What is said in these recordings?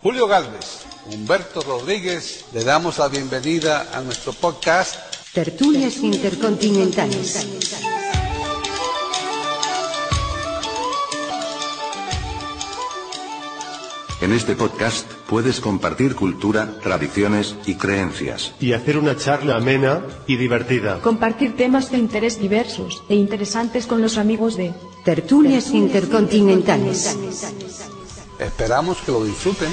Julio Galvez, Humberto Rodríguez, le damos la bienvenida a nuestro podcast Tertulias Intercontinentales. En este podcast puedes compartir cultura, tradiciones y creencias. Y hacer una charla amena y divertida. Compartir temas de interés diversos e interesantes con los amigos de Tertulias Intercontinentales. Esperamos que lo disfruten.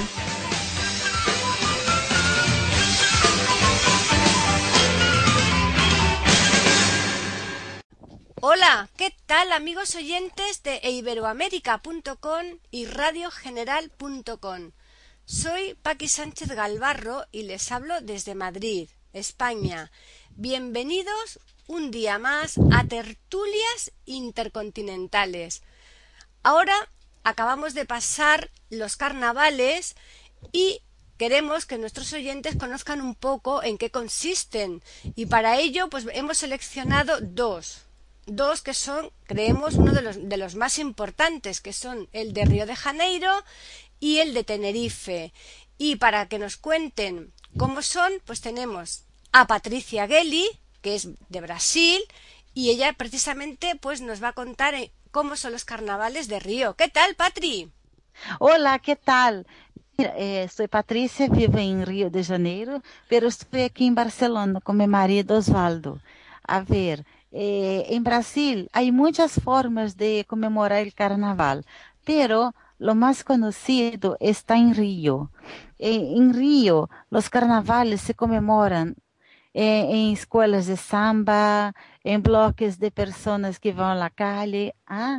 Hola, ¿qué tal amigos oyentes de iberoamérica.com y radiogeneral.com? Soy Paqui Sánchez Galvarro y les hablo desde Madrid, España. Bienvenidos un día más a Tertulias Intercontinentales. Ahora acabamos de pasar los carnavales y queremos que nuestros oyentes conozcan un poco en qué consisten. Y para ello pues hemos seleccionado dos que son, creemos, uno de los más importantes, que son el de Río de Janeiro y el de Tenerife. Y para que nos cuenten cómo son, pues tenemos a Patricia Gelli, que es de Brasil, y ella precisamente pues nos va a contar cómo son los carnavales de Río. ¿Qué tal, Patri? Hola, ¿qué tal? Mira, soy Patricia, vivo en Río de Janeiro, pero estoy aquí en Barcelona con mi marido Osvaldo. A ver, en Brasil hay muchas formas de conmemorar el carnaval, pero lo más conocido está en Río. En Río, los carnavales se conmemoran en escuelas de samba, en bloques de personas que van a la calle,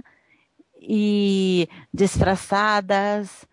y disfrazadas,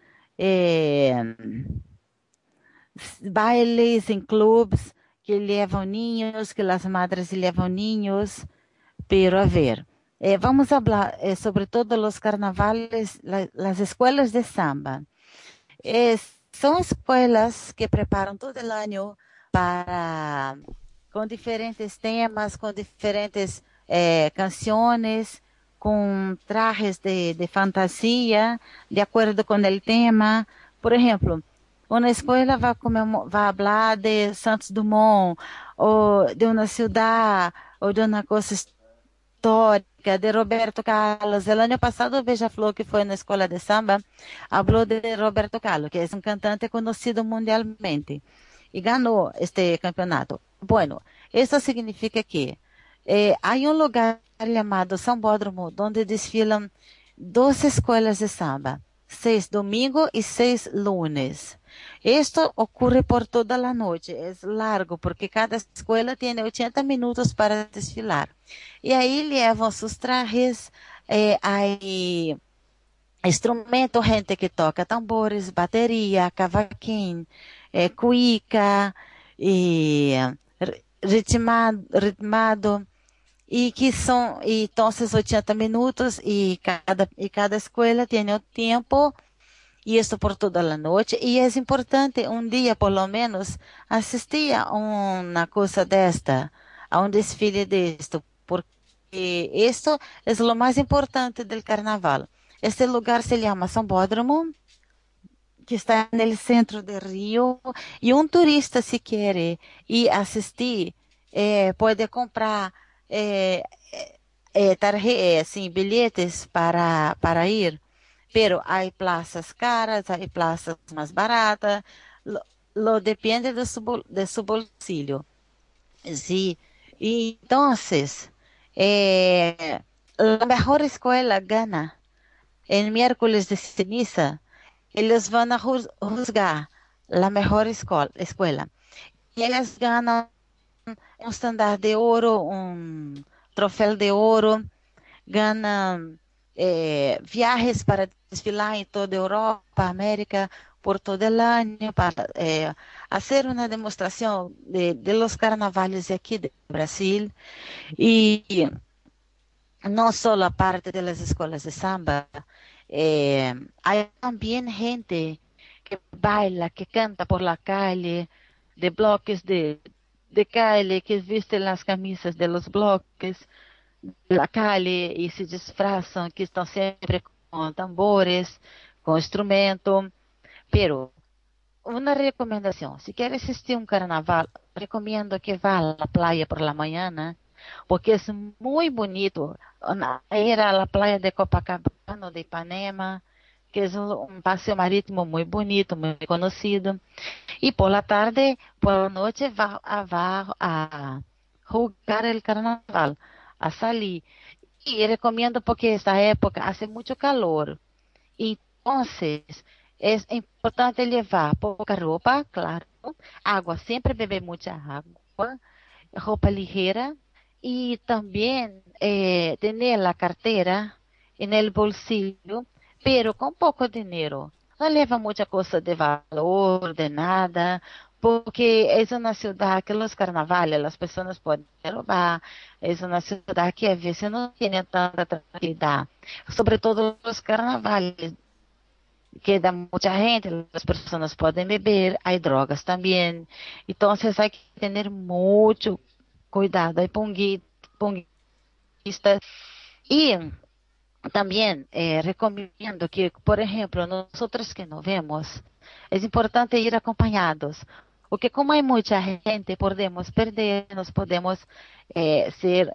bailes em clubes que levam niños, que as madres levam niños. Pero a ver, vamos falar sobre todo os carnavales, as escolas de samba. São escolas que preparam todo o ano para, com diferentes temas, com diferentes canções, com trajes de fantasia, de acordo com o tema. Por exemplo, uma escola vai falar de Santos Dumont, ou de uma cidade, ou de uma coisa histórica, de Roberto Carlos. O ano passado, o Beija-Flor, que foi na escola de samba, falou de Roberto Carlos, que é um cantante conhecido mundialmente, e ganhou este campeonato. Bueno, isso significa que há um lugar chamado Sambódromo, onde desfilam 12 escolas de samba, 6 domingos e 6 lunes. Esto ocorre por toda a noite, é largo, porque cada escola tem 80 minutos para desfilar. E aí levam seus trajes, aí instrumento, gente que toca tambores, bateria, cavaquinho, cuíca, e ritmado, e que são, então, 80 minutos, e cada escola tem o tempo, e isso por toda a noite, e é importante dia, por lo menos, assistir a uma coisa desta, a desfile deste, porque isso é o mais importante do carnaval. Este lugar se chama Sambódromo, que está no centro de Rio, e turista, se quer ir assistir, pode comprar bilhetes para ir, pero hay plazas caras, hay plazas más baratas, lo depende de su bolsillo. Sí. Y entonces, la mejor escuela gana. El miércoles de ceniza, ellos van a juzgar la mejor escuela. Y ellas ganan un estándar de oro, un troféu de oro, ganan viajes para desfilar en toda Europa, América, por todo el año, para hacer una demostración de los carnavales de aquí de Brasil. Y no solo aparte de las escuelas de samba, hay también gente que baila, que canta por la calle, de bloques de calle, que visten las camisas de los bloques de la calle y se disfrazan, que están siempre con tambores, con instrumento. Pero una recomendación, si quiere asistir a un carnaval, recomiendo que vá a la playa por la mañana, porque es muy bonito ir a la playa de Copacabana, de Ipanema, que es un paseo marítimo muy bonito, muy conocido. Y por la tarde, por la noche, va a jugar el carnaval, a salir. Y recomiendo porque esta época hace mucho calor. Entonces, es importante llevar poca ropa, claro, agua, siempre beber mucha agua, ropa ligera y también tener la cartera en el bolsillo, pero con poco dinero. No lleva mucha cosa de valor, de nada, porque es una ciudad que los carnavales las personas pueden robar, es una ciudad que a veces no tiene tanta tranquilidad, sobre todo los carnavales queda mucha gente, las personas pueden beber, hay drogas también, entonces hay que tener mucho cuidado, hay punguistas y también recomiendo que, por ejemplo, nosotros que no vemos, es importante ir acompañados, porque como hay mucha gente, podemos perdernos, podemos ser,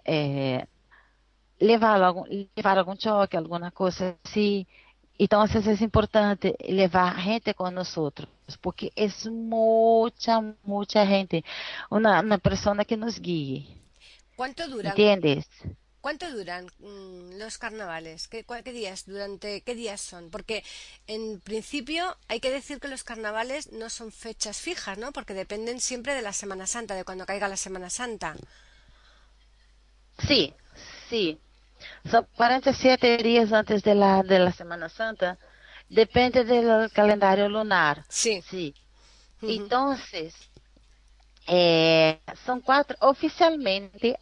levar algum choque, alguma coisa assim. Então, é importante levar gente com nós, porque é muita gente, uma pessoa que nos guie. ¿Cuánto duran? ¿Entiendes? ¿Cuánto duran los carnavales? ¿Qué días qué días son? Porque en principio hay que decir que los carnavales no son fechas fijas, ¿no? Porque dependen siempre de la Semana Santa, de cuando caiga la Semana Santa. Sí, sí. Son 47 días antes de la Semana Santa. Depende del calendario lunar. Sí. Sí. Entonces, son 4, oficialmente,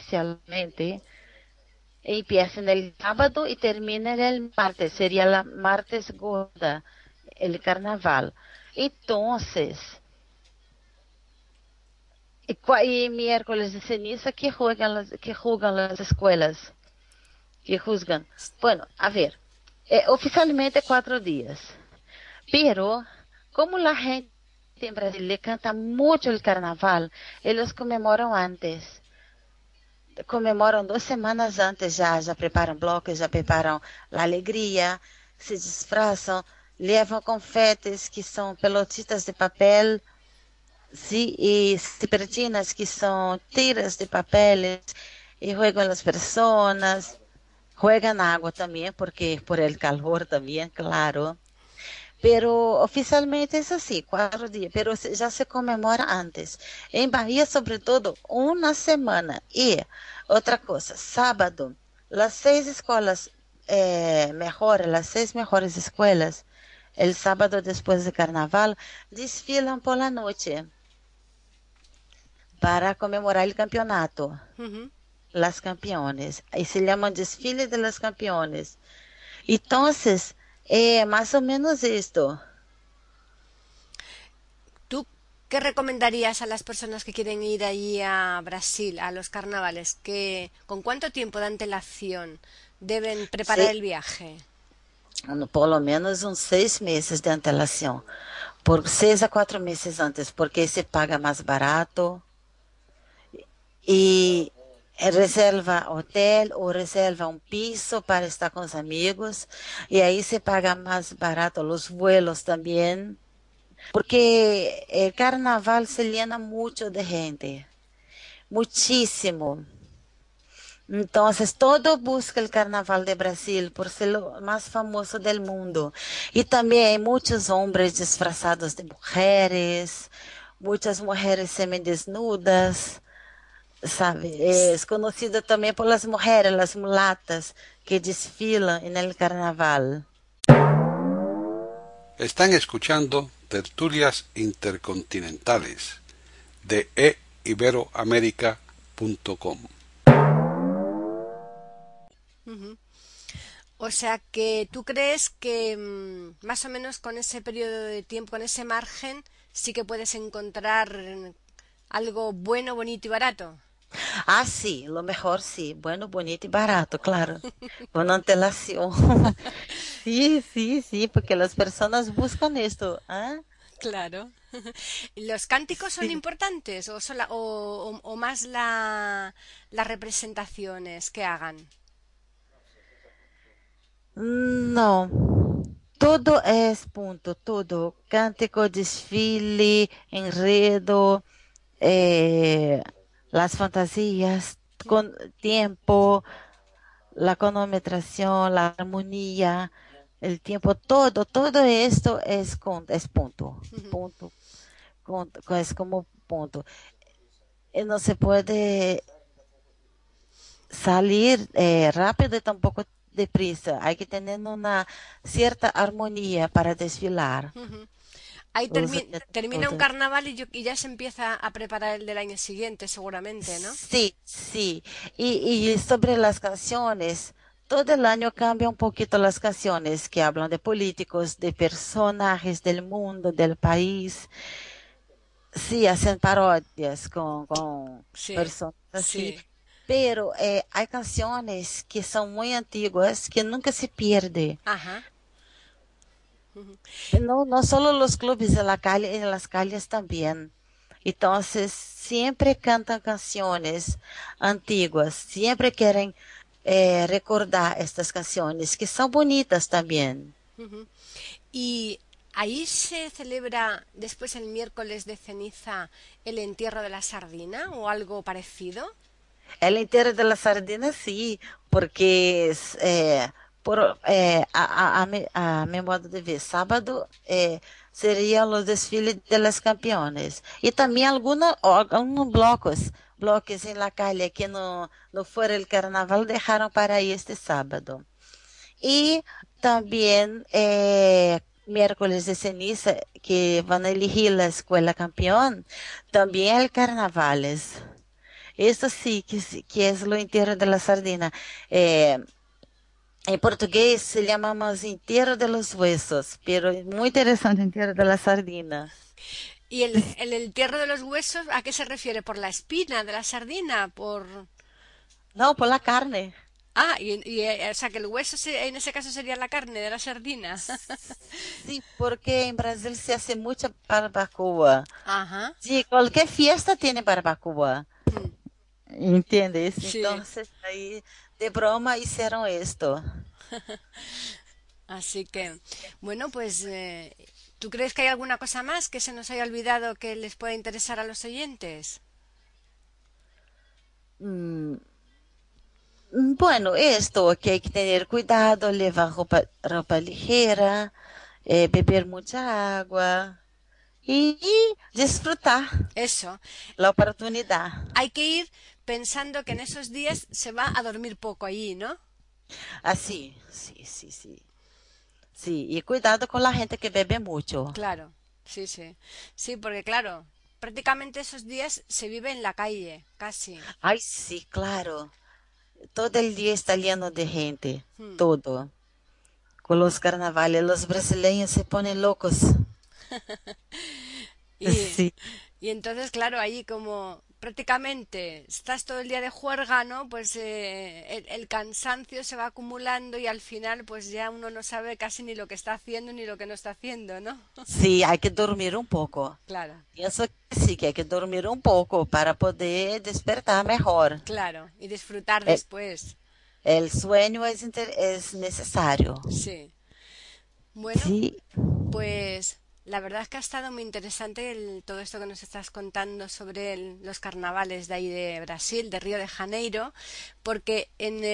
empieza en el sábado y termina en el martes. Sería la martes gorda, el carnaval. Entonces, y miércoles de ceniza que juzgan las escuelas. Que juzgan. Bueno, a ver, oficialmente 4 días. Pero, como la gente en Brasil le canta mucho el carnaval, ellos conmemoran antes. Comemoram 2 semanas antes, já preparam blocos, já preparam a alegria, se disfarçam, levam confetes, que são pelotitas de papel, e cipertinas, que são tiras de papel, e jogam as pessoas, jogam na água também, porque por el calor também, claro. Pero oficialmente es así, 4 días, pero ya se conmemora antes. En Bahía, sobre todo, 1 semana. Y otra cosa, sábado, las 6 escuelas mejores, las 6 mejores escuelas, el sábado después de carnaval, desfilan por la noche para conmemorar el campeonato. Las campeones. Y se llaman desfile de las campeones. Entonces, más o menos esto. ¿Tú qué recomendarías a las personas que quieren ir allí a Brasil, a los carnavales? ¿Con cuánto tiempo de antelación deben preparar el viaje? Por lo menos uns 6 meses de antelación. Por 6 a 4 meses antes, porque se paga más barato. Y reserva hotel o reserva un piso para estar con los amigos y ahí se paga más barato los vuelos también, porque el carnaval se llena mucho de gente, muchísimo. Entonces todo busca el carnaval de Brasil por ser lo más famoso del mundo. Y también hay muchos hombres disfrazados de mujeres, muchas mujeres semidesnudas. Sabe, es conocido también por las mujeres, las mulatas que desfilan en el carnaval. Están escuchando Tertulias Intercontinentales de eiberoamerica.com. O sea que tú crees que más o menos con ese periodo de tiempo, con ese margen, sí que puedes encontrar algo bueno, bonito y barato. Ah, sí, lo mejor sí, bueno, bonito y barato, claro, con antelación. Sí, porque las personas buscan esto. ¿Eh? Claro. ¿Los cánticos son importantes o más las representaciones que hagan? No, todo es punto, todo. Cántico, desfile, enredo, eh, las fantasías, con tiempo, la cronometración, la armonía, el tiempo, todo esto es punto, punto, es como punto. No se puede salir rápido y tampoco deprisa. Hay que tener una cierta armonía para desfilar. Ahí Usa termina un todo. carnaval y ya se empieza a preparar el del año siguiente, seguramente, ¿no? Sí, sí. Y sobre las canciones, todo el año cambia un poquito las canciones que hablan de políticos, de personajes del mundo, del país. Sí, hacen parodias con Sí, personas así. sí. Pero hay canciones que son muy antiguas que nunca se pierde. Ajá. No, no solo los clubes de la calle, en las calles también. Entonces, siempre cantan canciones antiguas, siempre quieren recordar estas canciones que son bonitas también. Y ahí se celebra después el miércoles de ceniza el entierro de la sardina o algo parecido. El entierro de la sardina sí, porque es, a mi modo de ver, sábado serían los desfiles de los campeones. Y también algunos bloques en la calle que no fuera el carnaval dejaron para ir este sábado. Y también miércoles de ceniza, que van a elegir la escuela campeón, también el carnavales. Eso sí, que es lo entierro de la sardina. Eh, en portugués se llamamos entierro de los huesos, pero es muy interesante entierro de la sardina. ¿Y el entierro de los huesos a qué se refiere? ¿Por la espina de la sardina? ¿Por...? No, por la carne. Ah, o sea que el hueso en ese caso sería la carne de la sardina. Sí, porque en Brasil se hace mucha barbacoa. Ajá. Sí, cualquier fiesta tiene barbacoa. ¿Entiendes? Sí. Entonces ahí de broma hicieron esto. Así que, bueno, pues, ¿tú crees que hay alguna cosa más que se nos haya olvidado que les pueda interesar a los oyentes? Mm, Bueno, esto, que hay que tener cuidado, llevar ropa ligera, beber mucha agua y disfrutar Eso. la oportunidad. Hay que ir pensando que en esos días se va a dormir poco allí, ¿no? Así, sí, sí, sí. Sí, y cuidado con la gente que bebe mucho. Claro, sí, sí. Sí, porque claro, prácticamente esos días se vive en la calle, casi. Ay, sí, claro. Todo el día está lleno de gente, todo. Con los carnavales, los brasileños se ponen locos. Y, Sí. y entonces, claro, ahí como prácticamente estás todo el día de juerga, ¿no? Pues el cansancio se va acumulando y al final pues ya uno no sabe casi ni lo que está haciendo ni lo que no está haciendo, ¿no? Sí, hay que dormir un poco. Claro, Pienso que sí, que hay que dormir un poco para poder despertar mejor. claro. Y disfrutar El, después. el sueño es necesario. Sí. Bueno, Sí, pues la verdad es que ha estado muy interesante todo esto que nos estás contando sobre los carnavales de ahí de Brasil, de Río de Janeiro, porque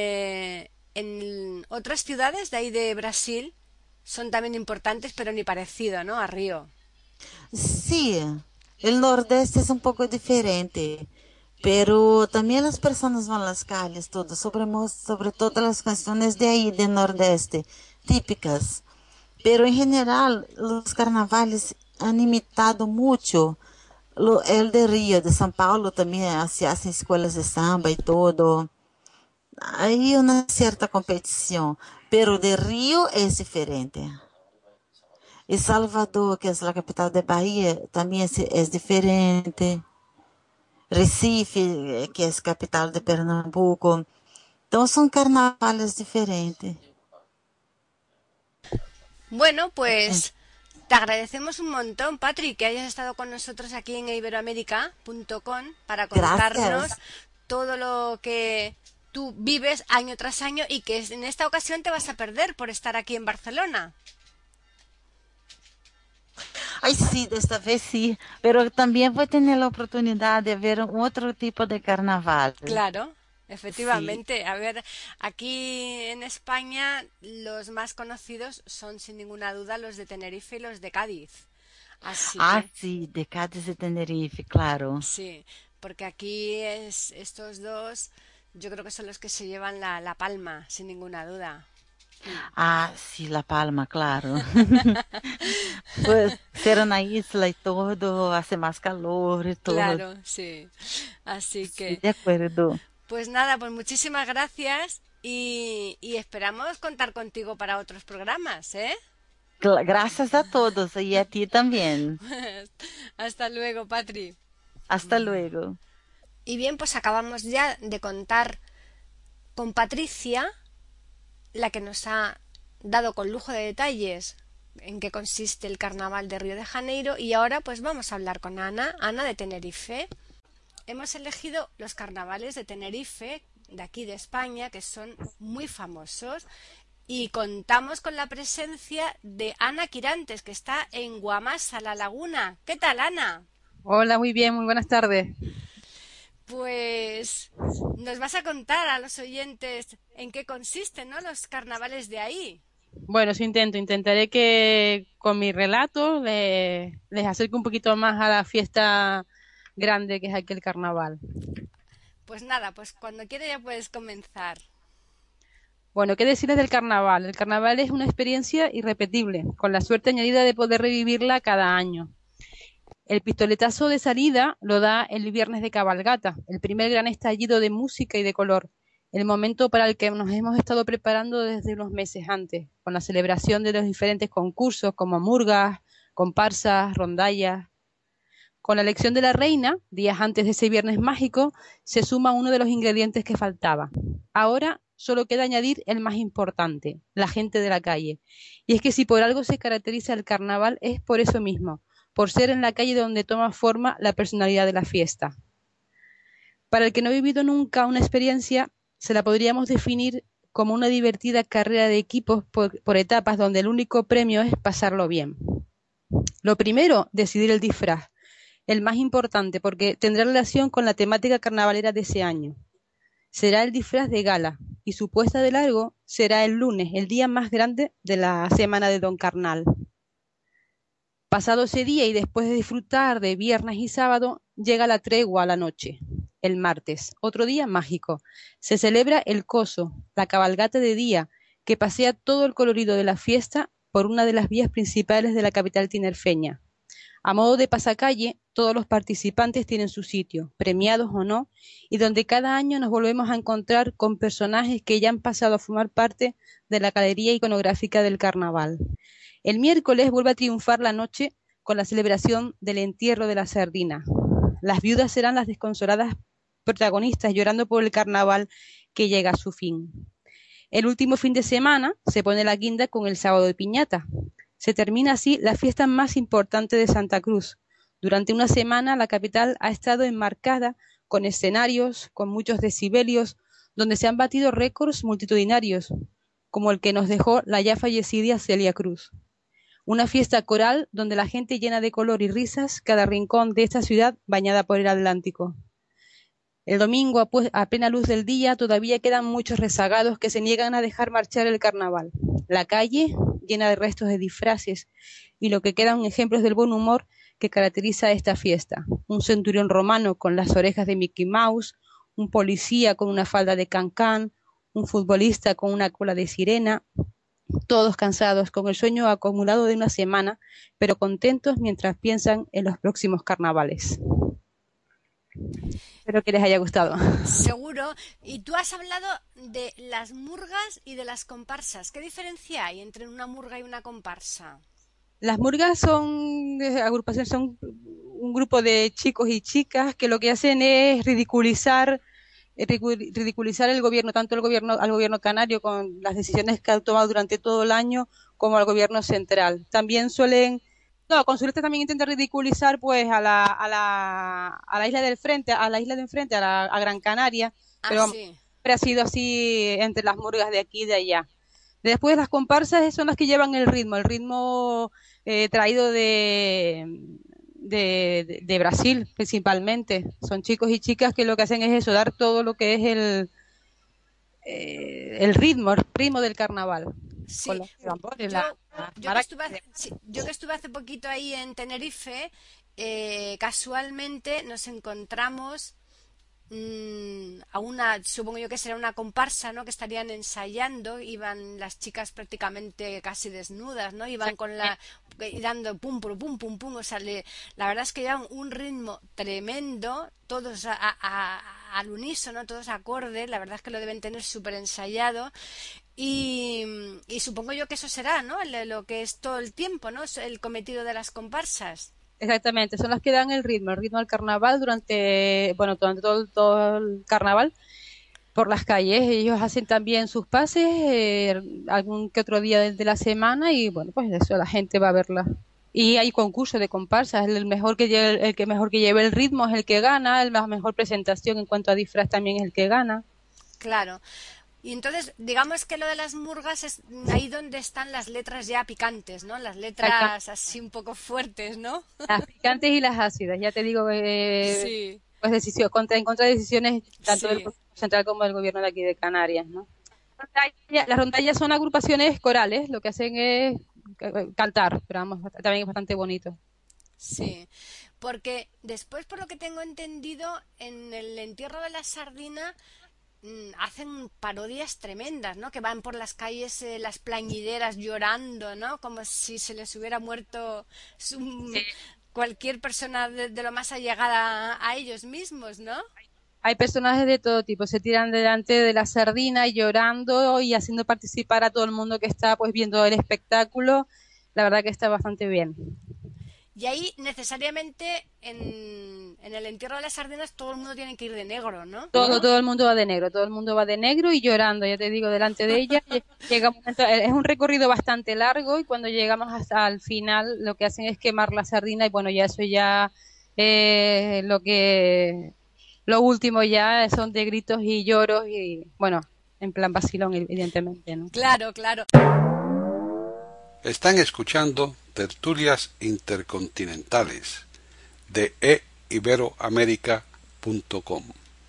en otras ciudades de ahí de Brasil son también importantes, pero ni parecido, ¿no? A Río. sí, el nordeste es un poco diferente, pero también las personas van a las calles, todo, sobre todo las canciones de ahí, del nordeste, típicas. Pero en general, los carnavales han imitado mucho el de Río, de São Paulo también se hacen escuelas de samba y todo. Hay una cierta competición, pero de Río es diferente. Y Salvador, que es la capital de Bahía, también es diferente. Recife, que es capital de Pernambuco. Entonces son carnavales diferentes. Bueno, pues Te agradecemos un montón, Patri, que hayas estado con nosotros aquí en iberoamérica.com para contarnos Gracias. todo lo que tú vives año tras año y que en esta ocasión te vas a perder por estar aquí en Barcelona. Ay, sí, desta vez sí, pero también voy a tener la oportunidad de ver otro tipo de carnaval. Claro, efectivamente. A ver, aquí en España los más conocidos son sin ninguna duda los de Tenerife y los de Cádiz. Así Ah, que sí, de Cádiz y Tenerife, claro. sí, porque aquí estos dos yo creo que son los que se llevan la palma, sin ninguna duda. Ah, sí, La Palma, claro. Pues ser una isla y todo, hace más calor y todo. Claro, sí. Así Sí, que, de acuerdo. pues nada, pues muchísimas gracias y esperamos contar contigo para otros programas, ¿eh? Gracias a todos y a ti también. Hasta luego, Patri. Hasta luego. Y bien, pues acabamos ya de contar con Patricia, la que nos ha dado con lujo de detalles en qué consiste el carnaval de Río de Janeiro, y ahora pues vamos a hablar con Ana de Tenerife. Hemos elegido los carnavales de Tenerife, de aquí de España, que son muy famosos, y contamos con la presencia de Ana Quirantes, que está en Guamasa, La Laguna. ¿Qué tal, Ana? Hola, muy bien, muy buenas tardes. Pues nos vas a contar a los oyentes en qué consisten, ¿no?, los carnavales de ahí. Bueno, eso intentaré que con mi relato les acerque un poquito más a la fiesta grande que es aquí el carnaval. Pues nada, pues cuando quieras ya puedes comenzar. Bueno, ¿qué decirles del carnaval? El carnaval es una experiencia irrepetible, con la suerte añadida de poder revivirla cada año. El pistoletazo de salida lo da el viernes de cabalgata, el primer gran estallido de música y de color, el momento para el que nos hemos estado preparando desde unos meses antes, con la celebración de los diferentes concursos como murgas, comparsas, rondallas. Con la elección de la reina, días antes de ese viernes mágico, se suma uno de los ingredientes que faltaba. Ahora solo queda añadir el más importante, la gente de la calle. Y es que si por algo se caracteriza el carnaval es por eso mismo, por ser en la calle donde toma forma la personalidad de la fiesta. Para el que no ha vivido nunca una experiencia, se la podríamos definir como una divertida carrera de equipos por etapas donde el único premio es pasarlo bien. Lo primero, decidir el disfraz, el más importante porque tendrá relación con la temática carnavalera de ese año. Será el disfraz de gala y su puesta de largo será el lunes, el día más grande de la semana de Don Carnal. Pasado ese día y después de disfrutar de viernes y sábado, llega la tregua a la noche, el martes, otro día mágico. Se celebra el coso, la cabalgata de día, que pasea todo el colorido de la fiesta por una de las vías principales de la capital tinerfeña. A modo de pasacalle, todos los participantes tienen su sitio, premiados o no, y donde cada año nos volvemos a encontrar con personajes que ya han pasado a formar parte de la galería iconográfica del carnaval. El miércoles vuelve a triunfar la noche con la celebración del entierro de la sardina. Las viudas serán las desconsoladas protagonistas llorando por el carnaval que llega a su fin. El último fin de semana se pone la guinda con el sábado de piñata. Se termina así la fiesta más importante de Santa Cruz. Durante una semana la capital ha estado enmarcada con escenarios, con muchos decibelios, donde se han batido récords multitudinarios, como el que nos dejó la ya fallecida Celia Cruz. Una fiesta coral donde la gente llena de color y risas cada rincón de esta ciudad bañada por el Atlántico. El domingo, a plena luz del día, todavía quedan muchos rezagados que se niegan a dejar marchar el carnaval. La calle, llena de restos de disfraces, y lo que quedan ejemplos del buen humor que caracteriza a esta fiesta. Un centurión romano con las orejas de Mickey Mouse, un policía con una falda de cancán, un futbolista con una cola de sirena, todos cansados, con el sueño acumulado de una semana, pero contentos mientras piensan en los próximos carnavales. Espero que les haya gustado. Seguro. Y tú has hablado de las murgas y de las comparsas. ¿Qué diferencia hay entre una murga y una comparsa? Las murgas son agrupaciones, son un grupo de chicos y chicas que lo que hacen es ridiculizar el gobierno, tanto al gobierno canario con las decisiones que ha tomado durante todo el año, como al gobierno central. También suelen No, con su letra también intenta ridiculizar pues a la isla del frente, a la isla de enfrente, a Gran Canaria, pero sí. siempre ha sido así entre las murgas de aquí y de allá. Después las comparsas son las que llevan el ritmo traído de Brasil principalmente. Son chicos y chicas que lo que hacen es eso, dar todo lo que es el ritmo del carnaval. Sí, Con los tambores, yo que estuve hace poquito ahí en Tenerife, casualmente nos encontramos supongo yo que será una comparsa, ¿no? Que estarían ensayando, iban las chicas prácticamente casi desnudas, ¿no? Iban dando pum, pum, pum, pum, pum, o sea, la verdad es que llevan un ritmo tremendo, todos al unísono, todos acordes, la verdad es que lo deben tener súper ensayado. Y supongo yo que eso será, ¿no? Lo que es todo el tiempo, ¿no? El cometido de las comparsas. Exactamente, son las que dan el ritmo al carnaval durante todo el carnaval por las calles. Ellos hacen también sus pases algún que otro día de la semana y bueno, pues eso la gente va a verla. Y hay concurso de comparsas, el que mejor que lleve el ritmo es el que gana, la mejor presentación en cuanto a disfraz también es el que gana. Claro. Y entonces, digamos que lo de las murgas es ahí donde están las letras ya picantes, ¿no? Las letras así un poco fuertes, ¿no? Las picantes y las ácidas, ya te digo, sí. Pues en contra de decisiones tanto del Gobierno central como del gobierno de aquí de Canarias, ¿no? Las rondallas son agrupaciones corales, lo que hacen es cantar, pero vamos, también es bastante bonito. Sí, porque después, por lo que tengo entendido, en el entierro de la sardina hacen parodias tremendas, ¿no? Que van por las calles las plañideras llorando, ¿no? Como si se les hubiera muerto cualquier persona de lo más allegada a ellos mismos, ¿no? Hay personajes de todo tipo, se tiran delante de la sardina llorando y haciendo participar a todo el mundo que está pues viendo el espectáculo. La verdad que está bastante bien. Y ahí necesariamente en el entierro de las sardinas todo el mundo tiene que ir de negro, ¿no? Todo el mundo va de negro y llorando, ya te digo, delante de ella. Llega un momento, es un recorrido bastante largo y cuando llegamos hasta el final lo que hacen es quemar la sardina y bueno, ya eso ya lo último ya son de gritos y lloros y bueno, en plan vacilón evidentemente, ¿no? Claro, claro. Están escuchando Tertulias Intercontinentales de eiberoamerica.com.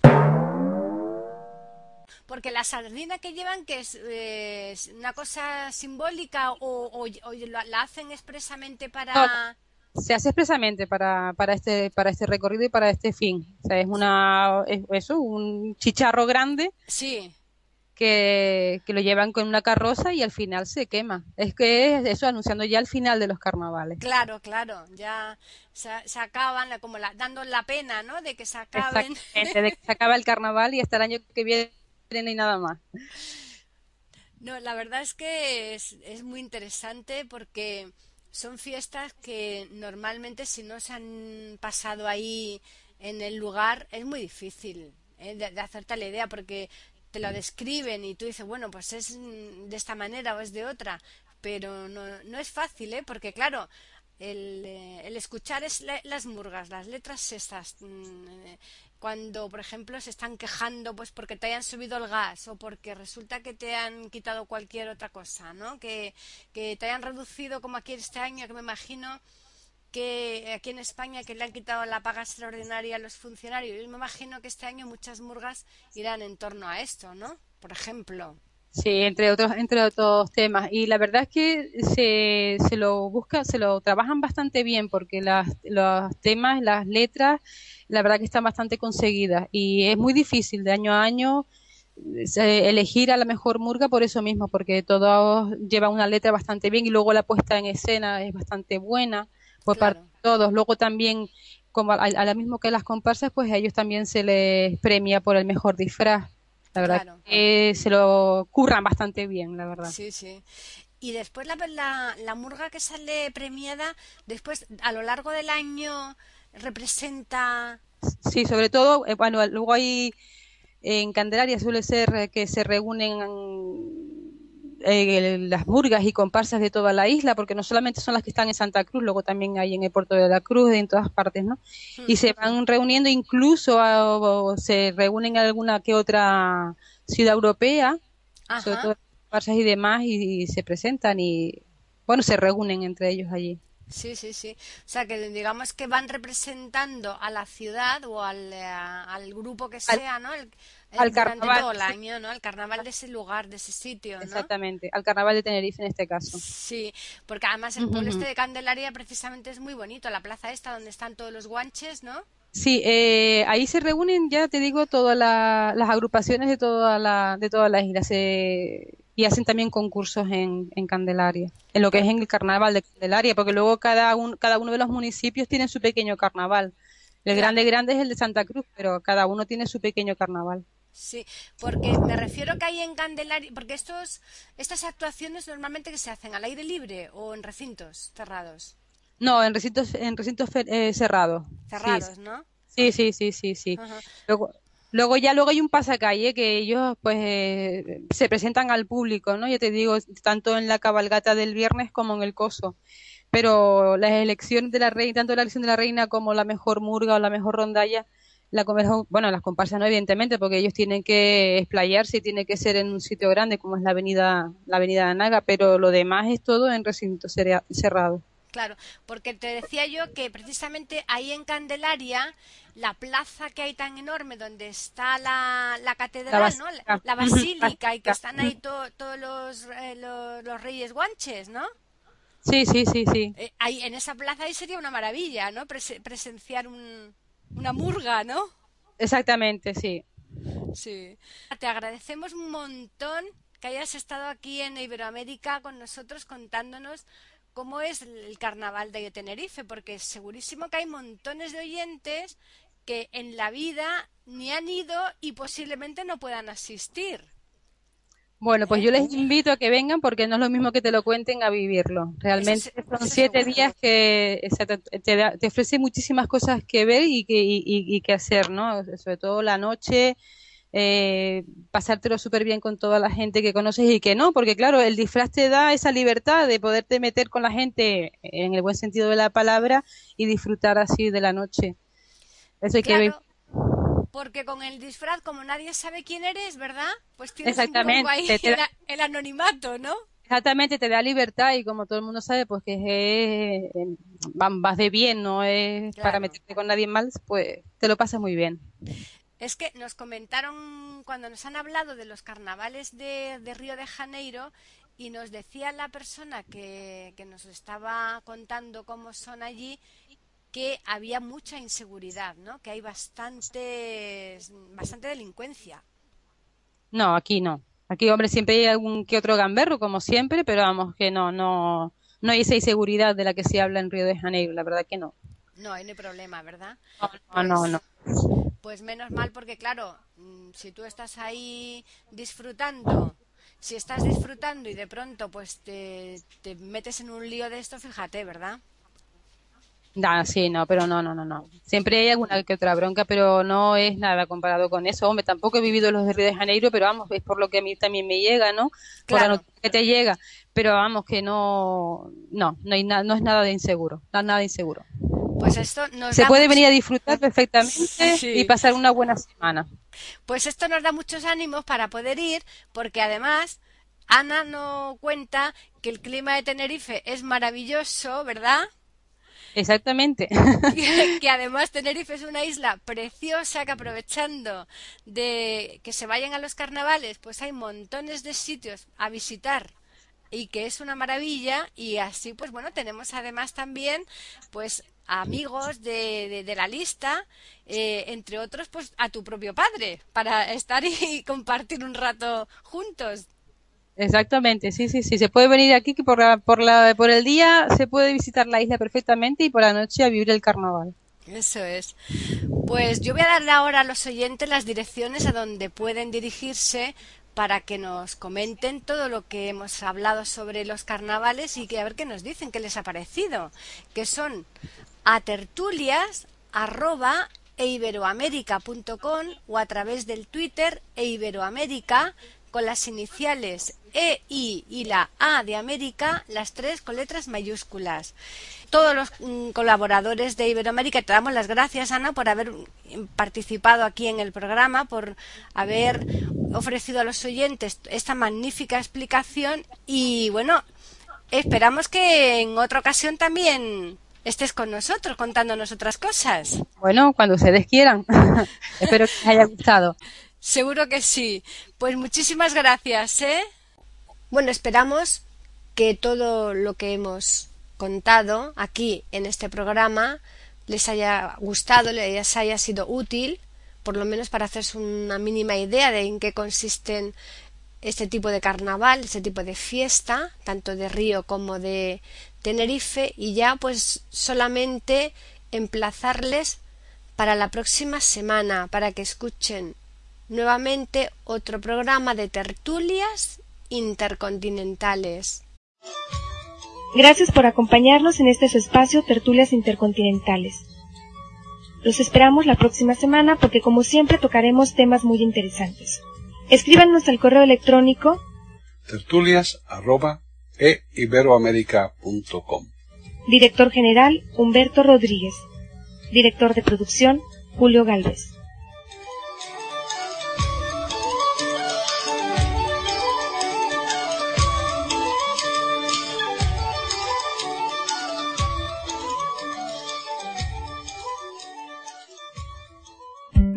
Porque la sardina que llevan, que es una cosa simbólica o la hacen expresamente para... No, se hace expresamente para este recorrido y para este fin. O sea, es un chicharro grande. Sí. Que lo llevan con una carroza y al final se quema. Es que es eso, anunciando ya el final de los carnavales. Claro, ya se acaban, dando la pena, ¿no? De que se acaben. Exactamente, de que se acaba el carnaval y hasta el año que viene y nada más. No, la verdad es que es muy interesante porque son fiestas que normalmente si no se han pasado ahí en el lugar es muy difícil de hacerte la idea porque te lo describen y tú dices, bueno, pues es de esta manera o es de otra, pero no es fácil, porque claro, el escuchar las murgas, las letras estas, cuando por ejemplo se están quejando pues porque te hayan subido el gas o porque resulta que te han quitado cualquier otra cosa, ¿no? Que te hayan reducido como aquí este año, que me imagino que aquí en España que le han quitado la paga extraordinaria a los funcionarios. Yo me imagino que este año muchas murgas irán en torno a esto, ¿no? Por ejemplo. Sí, entre otros temas. Y la verdad es que se lo trabajan bastante bien porque los temas, las letras, la verdad que están bastante conseguidas. Y es muy difícil de año a año elegir a la mejor murga por eso mismo, porque todos llevan una letra bastante bien y luego la puesta en escena es bastante buena por parte de todos. Luego también, como a la mismo que las comparsas, pues a ellos también se les premia por el mejor disfraz. La verdad que se lo curran bastante bien, la verdad. Sí, sí. Y después la murga que sale premiada, después a lo largo del año representa... Sí, sobre todo, bueno, luego hay en Candelaria suele ser que se reúnen las murgas y comparsas de toda la isla, porque no solamente son las que están en Santa Cruz, luego también hay en el Puerto de la Cruz y en todas partes, ¿no? Y se van reuniendo, incluso o se reúnen en alguna que otra ciudad europea, sobre todo comparsas y demás, y se presentan y, bueno, se reúnen entre ellos allí. Sí, sí, sí. O sea, que digamos que van representando a la ciudad o al grupo que sea, ¿no? Al durante carnaval, todo el año, ¿no? El carnaval de ese lugar, de ese sitio, ¿no? Exactamente, al carnaval de Tenerife en este caso. Sí, porque además el pueblo este de Candelaria precisamente es muy bonito, la plaza esta donde están todos los guanches, ¿no? Sí, ahí se reúnen, ya te digo, todas las agrupaciones de toda la isla y hacen también concursos en Candelaria, en lo que es en el carnaval de Candelaria, porque luego cada uno de los municipios tiene su pequeño carnaval. El grande es el de Santa Cruz, pero cada uno tiene su pequeño carnaval. Sí, porque me refiero que hay en Candelaria, porque estas actuaciones normalmente que se hacen al aire libre o en recintos cerrados. No, en recintos cerrados. Cerrados, Sí, ¿no? sí. Ajá. Luego hay un pasacalle que ellos pues se presentan al público, ¿no? Yo te digo, tanto en la cabalgata del viernes como en el coso. Pero las elecciones de la reina, tanto la elección de la reina como la mejor murga o la mejor rondalla, las comparsas no, evidentemente, porque ellos tienen que explayarse y tiene que ser en un sitio grande como es la avenida Anaga, pero lo demás es todo en recinto cerrado. Claro, porque te decía yo que precisamente ahí en Candelaria, la plaza que hay tan enorme donde está la catedral, ¿no? La basílica, y que están ahí todos los reyes guanches, ¿no? Sí. Ahí, en esa plaza ahí sería una maravilla, ¿no? Presenciar una murga, ¿no? Exactamente, sí. Sí. Te agradecemos un montón que hayas estado aquí en Iberoamérica con nosotros contándonos cómo es el carnaval de Tenerife, porque segurísimo que hay montones de oyentes que en la vida ni han ido y posiblemente no puedan asistir. Bueno, pues yo les invito a que vengan porque no es lo mismo que te lo cuenten a vivirlo. Realmente son 7 días que te ofrece muchísimas cosas que ver y que hacer, ¿no? Sobre todo la noche, pasártelo súper bien con toda la gente que conoces y que no, porque claro, el disfraz te da esa libertad de poderte meter con la gente en el buen sentido de la palabra y disfrutar así de la noche. Eso hay que ver. Porque con el disfraz, como nadie sabe quién eres, ¿verdad? Pues tienes Exactamente, un poco ahí el anonimato, ¿no? Exactamente, te da libertad y como todo el mundo sabe, pues que vas de bien, no es para meterte con nadie mal, pues te lo pasas muy bien. Es que nos comentaron cuando nos han hablado de los carnavales de Río de Janeiro y nos decía la persona que nos estaba contando cómo son allí, que había mucha inseguridad, ¿no? Que hay bastante delincuencia. No, aquí no. Aquí, hombre, siempre hay algún que otro gamberro, como siempre, pero vamos, que no hay esa inseguridad de la que se habla en Río de Janeiro, la verdad que no. No hay problema, ¿verdad? No. Pues menos mal, porque claro, si tú estás ahí disfrutando, si estás disfrutando y de pronto pues te metes en un lío de esto, fíjate, ¿verdad? Sí, no, pero no. Siempre hay alguna que otra bronca, pero no es nada comparado con eso. Hombre, tampoco he vivido los de Río de Janeiro, pero vamos, es por lo que a mí también me llega, ¿no? Por la noticia que te llega. Pero vamos, que no es nada de inseguro, nada de inseguro. Pues esto nos se puede venir a disfrutar perfectamente y pasar una buena semana. Pues esto nos da muchos ánimos para poder ir, porque además Ana nos cuenta que el clima de Tenerife es maravilloso, ¿verdad? Exactamente. Que además Tenerife es una isla preciosa, que aprovechando de que se vayan a los carnavales, pues hay montones de sitios a visitar y que es una maravilla. Y así, pues bueno, tenemos además también pues amigos de la lista, entre otros pues a tu propio padre, para estar y compartir un rato juntos. Exactamente, sí, se puede venir aquí que por el día se puede visitar la isla perfectamente y por la noche a vivir el carnaval. Eso es. Pues yo voy a darle ahora a los oyentes las direcciones a donde pueden dirigirse para que nos comenten todo lo que hemos hablado sobre los carnavales y que a ver qué nos dicen, qué les ha parecido, que son atertulias@eiberoamerica.com o a través del Twitter eiberoamerica con las iniciales EI y la A de América, las 3 con letras mayúsculas. Todos los colaboradores de Iberoamérica, te damos las gracias, Ana, por haber participado aquí en el programa, por haber ofrecido a los oyentes esta magnífica explicación y bueno, esperamos que en otra ocasión también estés con nosotros contándonos otras cosas. Bueno, cuando ustedes quieran. Espero que les haya gustado. Seguro que sí. Pues muchísimas gracias, ¿eh? Bueno, esperamos que todo lo que hemos contado aquí en este programa les haya gustado, les haya sido útil, por lo menos para hacerse una mínima idea de en qué consisten este tipo de carnaval, este tipo de fiesta, tanto de Río como de Tenerife, y ya pues solamente emplazarles para la próxima semana para que escuchen nuevamente otro programa de tertulias intercontinentales. Gracias por acompañarnos en este su espacio Tertulias Intercontinentales. Los esperamos la próxima semana porque como siempre tocaremos temas muy interesantes. Escríbanos al correo electrónico tertulias@eiberoamerica.com. Director General Humberto Rodríguez. Director de Producción Julio Gálvez.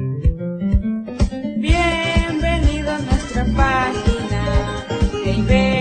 Bienvenido a nuestra página de